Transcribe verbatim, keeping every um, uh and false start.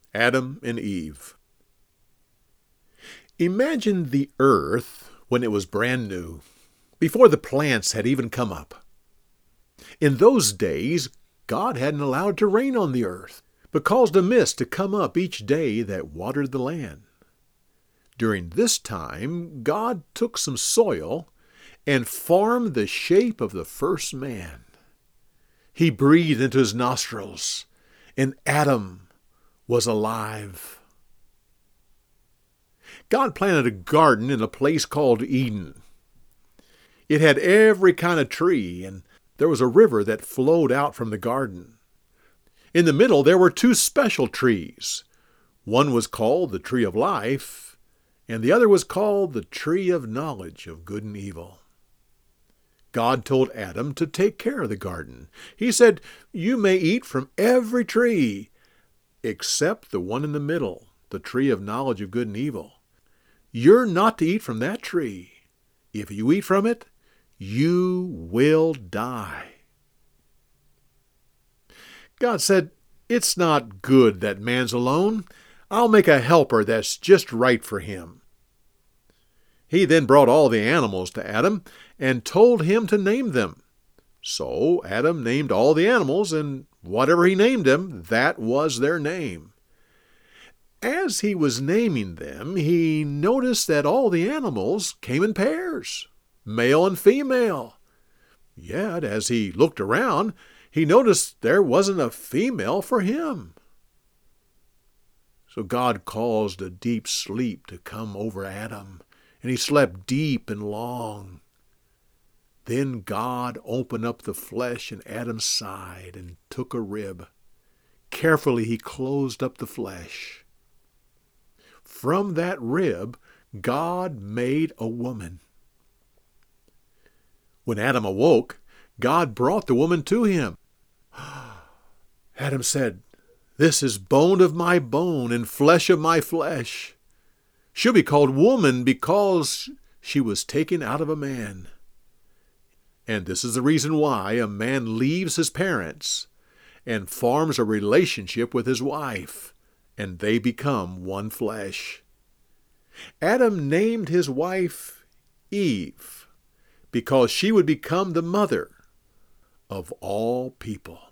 Adam and Eve. Imagine the earth when it was brand new, before the plants had even come up. In those days, God hadn't allowed it to rain on the earth, but caused a mist to come up each day that watered the land. During this time, God took some soil and formed the shape of the first man. He breathed into his nostrils, and Adam was alive. God planted a garden in a place called Eden. It had every kind of tree, and there was a river that flowed out from the garden. In the middle there were two special trees. One was called the tree of life, and the other was called the tree of knowledge of good and evil. God told Adam to take care of the garden. He said, "You may eat from every tree, except the one in the middle, the tree of knowledge of good and evil. You're not to eat from that tree. If you eat from it, you will die." God said, "It's not good that man's alone. I'll make a helper that's just right for him." He then brought all the animals to Adam and told him to name them. So Adam named all the animals, and whatever he named them, that was their name. As he was naming them, he noticed that all the animals came in pairs, male and female. Yet, as he looked around, he noticed there wasn't a female for him. So God caused a deep sleep to come over Adam, and he slept deep and long. Then God opened up the flesh in Adam's side and took a rib. Carefully he closed up the flesh. From that rib, God made a woman. When Adam awoke, God brought the woman to him. Adam said, "This is bone of my bone and flesh of my flesh. She'll be called woman because she was taken out of a man." And this is the reason why a man leaves his parents and forms a relationship with his wife, and they become one flesh. Adam named his wife Eve because she would become the mother of all people.